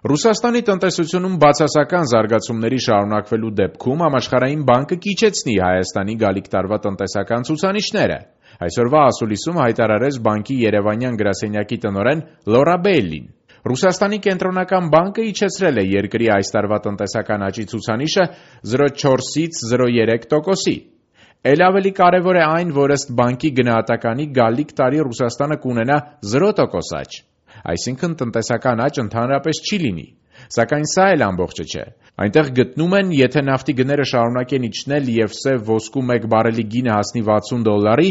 Ռուսաստանի տնտեսությունում բացասական զարգացումների շարունակվելու դեպքում Համաշխարհային բանկը կիջեցնի Հայաստանի գալիք տարվա տնտեսական ցուցանիշները։ Այսօրվա ասուլիսում հայտարարեց բանկի երևանյան գրասենյակի տնօրեն Լորա Բեյլին։ Ռուսաստանի կենտրոնական բանկը իջեցրել է երկրի այս տարվա տնտեսական աճի ցուցանիշը 0,4-ից 0,3%-ի։ Էլ ավելի կարևոր է այն, որ ըստ բանկի գնահատականի գալիք տարի Ռուսաստանը կունենա 0% աճ։ Այսինքն տնտեսական աճ ընդհանրապես չի լինի։ Սակայն սա էլ ամբողջը չէ։ Այնտեղ գտնում են, եթե նավթի գները շարունակեն իջնել եւ սև ոսկու 1 բարելի գինը հասնի $60,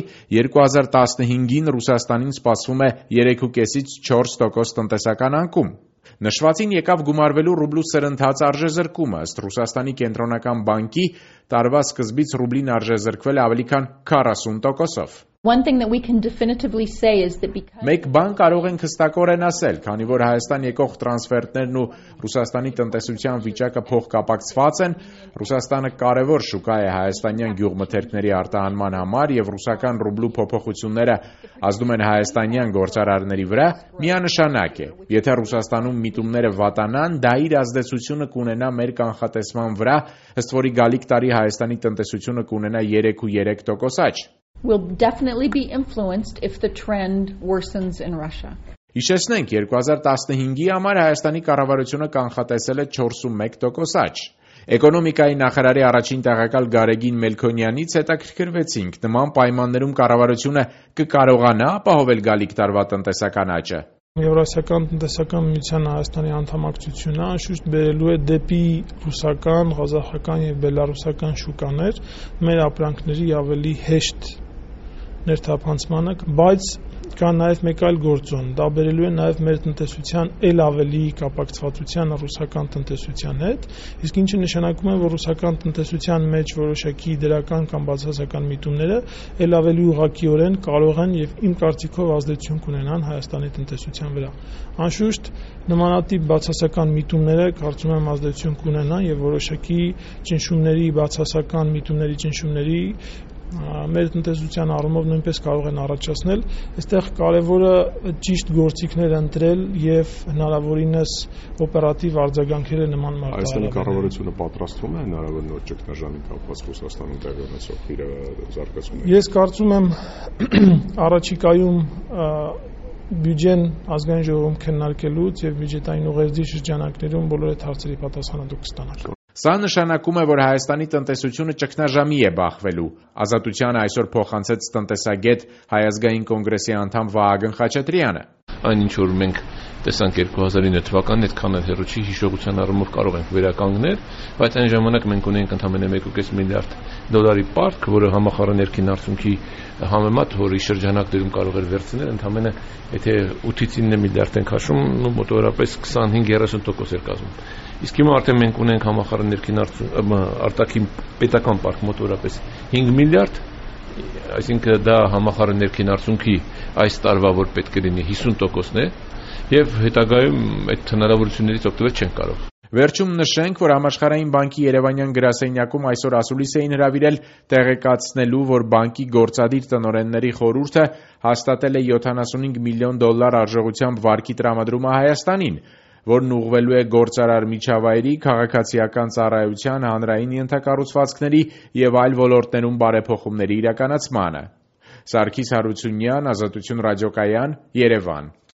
2015-ին Ռուսաստանին սպասվում է 3,5-ից 4% տնտեսական անկում։ Նշվածին եկավ գումարվելու ռուբլու սրընթաց արժեզրկումը, ըստ Ռուսաստանի կենտրոնական բանկի տարվա սկզբից ռուբլին արժեզրկվել է ավելի քան 40%-ով։ One thing that we can definitively say is that because Մեկ բան կարող ենք հստակորեն ասել, քանի որ Հայաստան եկող տրանսֆերտներն ու Ռուսաստանի տնտեսության վիճակը փոխկապակցված են, Ռուսաստանը կարևոր շուկա է հայաստանյան գյուղմթերքների արտահանման համար եւ ռուսական ռուբլու փոփոխությունները ազդում են հայաստանյան գործարարների վրա, միանշանակ է։ Եթե Ռուսաստանում միտումները վատանան, դա իր ազդեցությունը կունենա մեր կանխատեսման վրա, ըստ որի գալիք տարի Հայաստանի տնտեսությունը կունենա 3,3% աճ։ will definitely be influenced if the trend worsens in Russia. Հիշեցնենք, 2015-ի համար Հայաստանի կառավարությունը կանխատեսել է 4,1% աճ։ Էկոնոմիկայի նախարարի առաջին տեղակալ Գարեգին Մելքոնյանից հետաքրքրվեցինք, նման պայմաններում կառավարությունը կկարողանա ապահովել գալիք տարվա տնտեսական աճը։ Եվրասիական տնտեսական միության Հայաստանի անդամակցությունը անշուշտ բերելու է դեպի ռուսական, ղազախական եւ բելարուսական շուկաներ մեր ապրանքների ավելի հեշտ ներթափանցմանը, բայց կա նաև մեկ այլ գործոն, դա բերելու է նաև մեր տնտեսության ել ավելի կապակցվածության ռուսական տնտեսության հետ, իսկ ինչը նշանակում է, որ ռուսական տնտեսության մեջ որոշակի դրական կամ բացասական միտումները ել ավելի ուղղակիորեն կարող են եւ իմ կարծիքով ազդեցություն կունենան Հայաստանի տնտեսության վրա։ Անշուշտ նմանատիպ բացասական միտումները կարծում եմ ազդեցություն կունենան եւ որոշակի ճնշումների, բացասական միտումների ճնշումների մեր տնտեսության առումով նույնպես կարող են առաջացնել, այստեղ կարևորը ճիշտ գործիքներ ընտրել եւ հնարավորինս օպերատիվ արձագանքել նման մարտահրավերներին։ Հայաստանի կառավարությունը պատրաստվում է հնարավոր նոր ճգնաժամի կապված Ռուսաստանում տեղի ունեցող իր զարգացումները։ Ես կարծում եմ առաջիկայում բյուջեն ազգային ժողովում քննարկելուց եւ բյուջետային ուղերձի շրջանակներում բոլոր այդ հարցերի պատասխանատու կստանալ։ Սա նշանակում է, որ Հայաստանի տնտեսությունը ճգնաժամի է բախվելու։ Ազատությանը այսօր փոխանցեց տնտեսագետ Հայ ազգային կոնգրեսի անդամ Վահագն Խաչատրյանը։ Այն ինչ որ մենք տեսանք 2009 թվականին, այդքան էլ հեռու չի, հիշողության առումով կարող ենք վերականգնել, բայց այն ժամանակ մենք ունեինք ընդամենը 1.5 միլիարդ դոլարի պարտք, որը համախառն ներքին արդյունքի համեմատ, որի շրջանակներում կարող էր վերցնել, ընդամենը եթե 8-ից 9 միլիարդ ենք հաշվում, մոտավորապես 25-30% էր կազմում։ Իսկ հիմա արդեն մենք ունենք համախառն ներքին արտաքին պետական պարտք մոտավորապես 5 միլիարդ, այսինքն դա համախառն ներքին արդյունքի այս տարվա որ պետք է լինի 50%-ն է, եւ հետագայում այդ հնարավորություններից օգտվել չեն կարող։ Վերջում նշենք, որ Համաշխարհային բանկի երևանյան գրասենյակում այսօր ասուլիս էին հրավիրել տեղեկացնելու, որ բանկի գործադիր տնօրենների խորհուրդը հաստատել է $75 միլիոն արժողությամբ վարկի տրամադրումը Հայաստանին, որն ուղղվելու է գործարար միջավայրի, քաղաքացիական ծառայության, հանրային ենթակառուցվածքների եւ այլ ոլորտներում բարեփոխումների իրականացմանը։ Սարգիս Հարությունյան, Ազատություն ռադիոկայան, Երևան։